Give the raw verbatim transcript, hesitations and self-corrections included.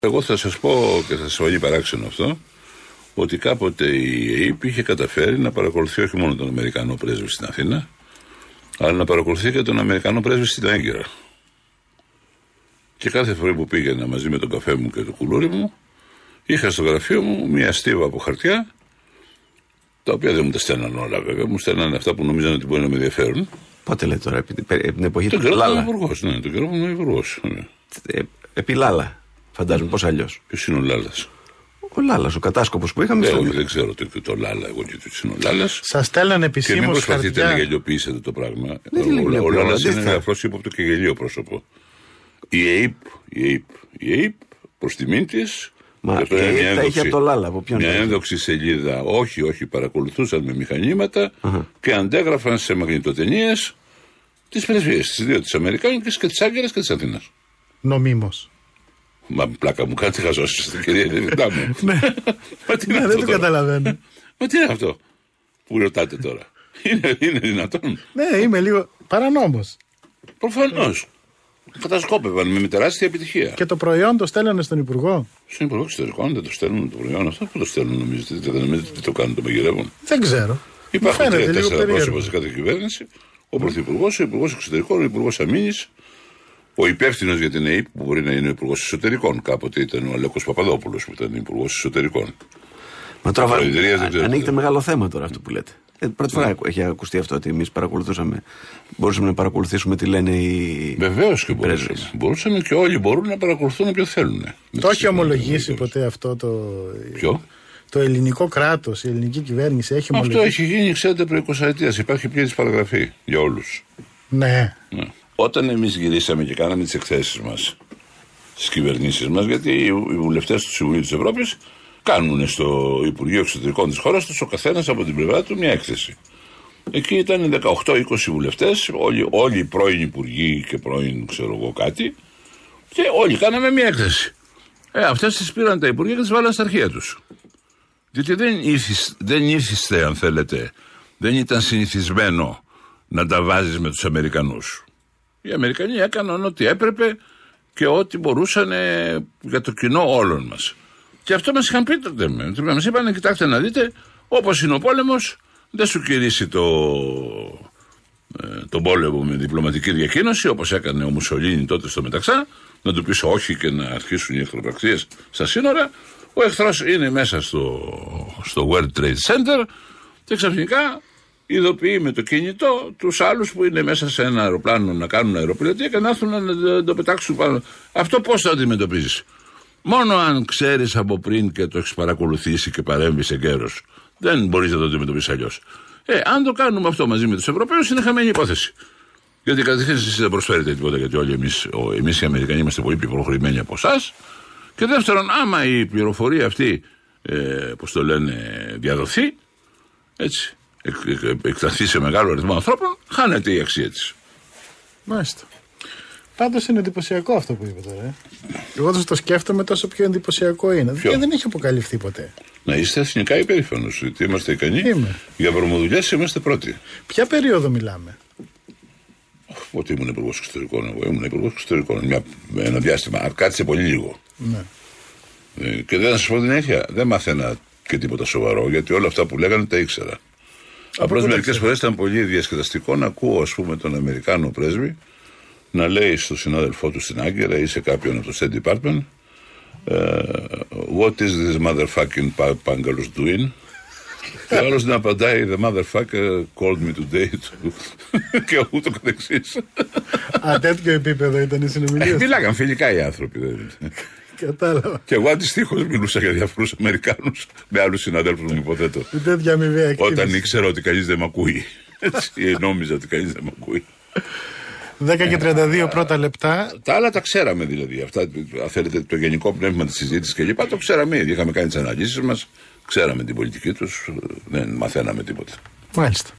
Εγώ θα σας πω και θα σας φανεί παράξενο αυτό, ότι κάποτε η ΕΕΠ είχε καταφέρει να παρακολουθεί όχι μόνο τον Αμερικανό πρέσβη στην Αθήνα, αλλά να παρακολουθεί και τον Αμερικανό πρέσβη στην Άγκυρα. Και κάθε φορά που πήγαινα μαζί με τον καφέ μου και το κουλούρι μου, είχα στο γραφείο μου μια στίβα από χαρτιά, τα οποία δεν μου τα στέλναν όλα βέβαια, μου στέλναν αυτά που νομίζαν ότι μπορεί να με ενδιαφέρουν. Πότε λέτε τώρα, επί την εποχή τον του Λάλα. Υπουργός, ναι, τον καιρό μου ήμουν υπουργός. Ναι. Ε, επί Λάλα, φαντάζομαι, πώς αλλιώς. Ποιος είναι ο Λάλας? Ο Λάλας, ο κατάσκοπος που είχαμε. Ε, στο... όχι, δεν ξέρω το, το Λάλα, εγώ και ποιος είναι ο Λάλας. Σας στέλνανε επισήμως και μην χαρτιά. προσπαθείτε να γελιοποιήσετε το πράγμα. Δεν ο ο, ο Λάλας είναι θα... ελαφρώς ύποπτο και γελίο πρόσωπο. Η ΕΕΠ, η ΕΕΠ, η ΕΕΠ προς τιμήν της. Μα η ΕΕΠ τα είχε από το Λάλα. Από ποιον μια ένδοξη σελίδα. Όχι, όχι, παρακολουθούσαν με μηχανήματα uh-huh. και αντέγραφαν σε μαγνητοτενίες τις πρεσβείες, τις δύο, της Αμερικάνικης και της Άγκυρας και της Αθήνας. Νομίμως. Μα πλάκα μου, κάτι χαζώσεις στην κυρία Λεβιτά μου. Ναι, δεν το καταλαβαίνω. Μα τι είναι αυτό που ρωτάτε τώρα? Είναι, είναι δυνατόν? Ναι, είμαι λίγο παρανόμος. Προφανώς. Κατασκόπευαν με τεράστια επιτυχία. Και το προϊόν το στέλνανε στον Υπουργό. Στον Υπουργό Εξωτερικών δεν το στέλνουν το προϊόν αυτό? Πού το στέλνουν, νομίζετε? Δεν νομίζετε τι το κάνουν, το μαγειρεύουν? Δεν ξέρω. Υπάρχουν τρία-τέσσερα πρόσωπα σε κάθε κυβέρνηση. Ο Πρωθυπουργός, ο Υπουργός Εξωτερικών, ο Υπουργός Αμήνης, ο υπεύθυνος για την ΕΕΠ που μπορεί να είναι ο Υπουργός Εσωτερικών. Κάποτε ήταν ο Αλέκος Παπαδόπουλος που ήταν Υπουργός Εσωτερικών. Μα τώρα ανοίγεται μεγάλο θέμα τώρα αυτό που λέτε. Ε, πρώτη φορά yeah. έχει ακουστεί αυτό ότι εμείς παρακολουθούσαμε. Μπορούσαμε να παρακολουθήσουμε τι λένε οι. Βεβαίως και μπορούσαμε. Μπορούσαμε και όλοι μπορούν να παρακολουθούν όποιο θέλουν. Το έχει ομολογήσει ποτέ αυτό το. Ποιο? Το ελληνικό κράτος, η ελληνική κυβέρνηση έχει ομολογήσει. Αυτό έχει γίνει, ξέρετε, προ είκοσι ετίας. Υπάρχει πλήρης παραγραφή για όλους. Ναι. ναι. Όταν εμείς γυρίσαμε και κάναμε τις εκθέσεις μας στις κυβερνήσεις μας, γιατί οι βουλευτές του Συμβουλίου της Ευρώπης κάνουν στο Υπουργείο Εξωτερικών της χώρας τους ο καθένας από την πλευρά του μια έκθεση. Εκεί ήταν δεκαοκτώ είκοσι βουλευτές, όλοι, όλοι οι πρώην υπουργοί και πρώην ξέρω εγώ κάτι, και όλοι κάναμε μια έκθεση. Ε, αυτές τις πήραν τα υπουργεία και τις βάλαν στα αρχεία τους. Διότι δεν, ήρθισ, δεν ήρθιστε, αν θέλετε, δεν ήταν συνηθισμένο να τα βάζεις με τους Αμερικανούς. Οι Αμερικανοί έκαναν ό,τι έπρεπε και ό,τι μπορούσαν για το κοινό όλων μας. Και αυτό μας είχαν πει τότε. Μας είπαν, κοιτάξτε να δείτε, όπως είναι ο πόλεμος, δεν σου κηρύσσει το, ε, τον πόλεμο με διπλωματική διακοίνωση, όπως έκανε ο Μουσολίνι τότε στο Μεταξά, να του πεις όχι και να αρχίσουν οι εχθροπραξίες στα σύνορα. Ο εχθρός είναι μέσα στο, στο World Trade Center και ξαφνικά ειδοποιεί με το κινητό τους άλλους που είναι μέσα σε ένα αεροπλάνο να κάνουν αεροπλοεία και να έρθουν να το πετάξουν πάνω. Αυτό πώς το αντιμετωπίζεις? Μόνο αν ξέρεις από πριν και το έχεις παρακολουθήσει και παρέμβεις εγκαίρος. Δεν μπορείς να το αντιμετωπίσεις αλλιώς. Ε, αν το κάνουμε αυτό μαζί με τους Ευρωπαίους, είναι χαμένη υπόθεση. Γιατί καταρχήν εσείς δεν προσφέρετε τίποτα, γιατί όλοι εμείς, εμείς οι Αμερικανοί είμαστε πολύ πιο προχωρημένοι από εσάς. Και δεύτερον, άμα η πληροφορία αυτή, ε, πώς το λένε, διαδοθεί, έτσι, εκ, εκ, εκταθεί σε μεγάλο αριθμό ανθρώπων, χάνεται η αξία της. Μάλιστα. Πάντως είναι εντυπωσιακό αυτό που είπε τώρα. Ε. Εγώ το σκέφτομαι τόσο πιο εντυπωσιακό είναι. Ποιο? Δεν έχει αποκαλυφθεί ποτέ. Να είστε εθνικά υπερήφανος, γιατί είμαστε ικανοί. Είμαι. Για προμοδουλειές είμαστε πρώτοι. Ποια περίοδο μιλάμε? Ότι ήμουν υπουργός εξωτερικών. Εγώ ήμουν υπουργός εξωτερικών. Μια, ένα διάστημα. Κάτσε πολύ λίγο. Ναι. Ε, και δεν θα σας πω την αλήθεια. Δεν μάθαινα και τίποτα σοβαρό, γιατί όλα αυτά που λέγανε τα ήξερα. Απλώς μερικές φορές ήταν πολύ διασκεδαστικό να ακούω, ας πούμε, τον Αμερικάνο πρέσβη να λέει στον συνάδελφό του στην Άγκυρα ή σε κάποιον από το State Department uh, what is this motherfucking Pangalos doing? Και ο άλλος να απαντάει the motherfucker called me today και ούτω καθεξής. Α, τέτοιο επίπεδο ήταν οι συνομιλίες. Μιλάγαν φιλικά οι άνθρωποι. Κατάλαβα. Και εγώ αντιστοίχως μιλούσα για διαφορούς Αμερικάνους με άλλους συναδέλφους μου, υποθέτω. Τέτοια αμοιβαία εκτίμηση. Όταν ήξερα ότι κανείς δεν μ' ακούει. Έτσι, νόμιζα ότι κανείς δεν μ' ακούει. δέκα και τριάντα δύο πρώτα λεπτά. Τα άλλα τα ξέραμε δηλαδή. Αυτά, αν θέλετε, το γενικό πνεύμα της συζήτησης και λοιπά, το ξέραμε ήδη. Είχαμε κάνει τις αναλύσεις μας, ξέραμε την πολιτική τους, δεν μαθαίναμε τίποτα. Μάλιστα.